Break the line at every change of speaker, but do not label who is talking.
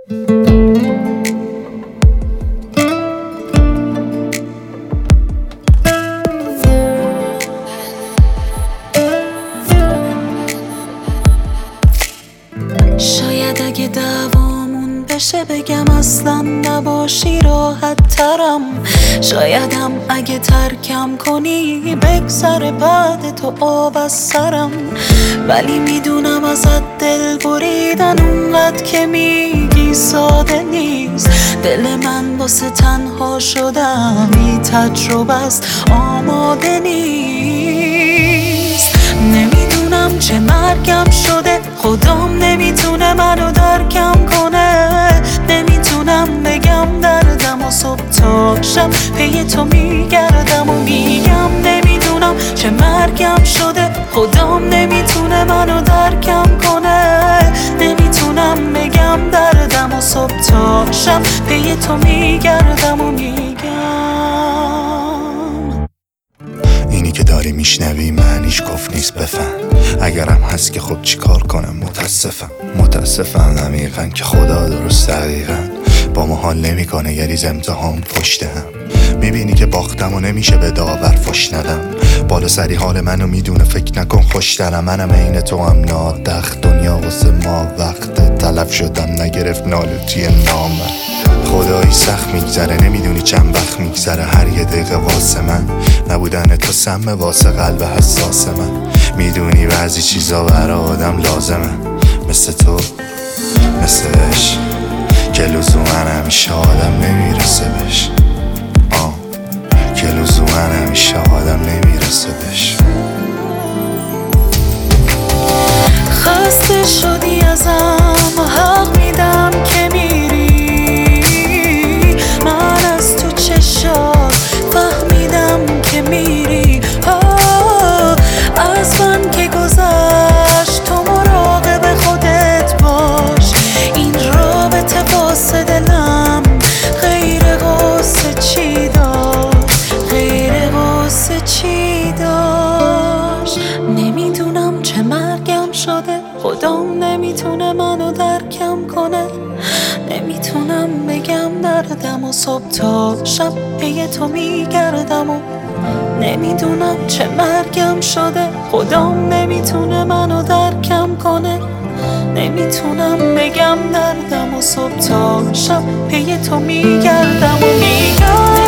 شاید اگه دعوامون بشه بگم اصلا نباشی راحت ترم. شایدم اگه ترکم کنی بگذره بعد تو آب از سرم. ولی میدونم ازت دل بریدن اونقدر که میگی ساده نیست. دل من واسه تنها شدم بی تجربه است، آماده نیست. نمیدونم چه مرگم شده، خدام نمیتونه منو درکم کنه. نمیتونم بگم دردم و صبح تا شب پی تو میگردم و میگم نمیدونم چه مرگم شده، خدام نمیتونه منو درکم کنه. نمیتونم بگم دردم و صبح تا شب پی تو میگردم و میگم.
اینی که داری میشنوی معنیش کف نیست، بفهم. اگرم هست که خب چی کار کنم، متاسفم عمیقا که خدا درست دقیقا با ما حال نمیکنه. یه ریز امتحان پشت هم میبینی که باختم و نمیشه به داور فش ندم. بالا سری حال منو میدونه، فکر نکن خوش دارم. منم عین تو هم نادخت، دنیا واسه ما وقت تلف شدم نگرفت نالوتی نامه. خدایی سخت میگذره، نمیدونی چند وقت میگذره. هر یه دقیقه واسه من نبودن تو سمه واسه قلب حساس من. میدونی بعضی چیزا برا آدم لازمه، مثل تو مثل عشق که لزومن همیشه آدم نمیرسه بهش. که لزومن همیشه آدم نمیرسه بهش.
خسته شدی ازم و حق میدم که میری. من از تو چشات فهمیدم که میری. از من که گذشت تو مراقب خودت باش. این رابطه واسه دلم غیر قصه چی داشت، غیر قصه چی داشت. نمیدونم چه مرگم شده، خدام نمیتونه منو درکم کنه. نمیتونم بگم دردم و صبح تا شب پی تو میگردم و نمیدونم چه مرگم شده، خدام نمیتونه منو درکم کنه. نمیتونم بگم دردم و صبح تا شب پی تو میگردم و میگم.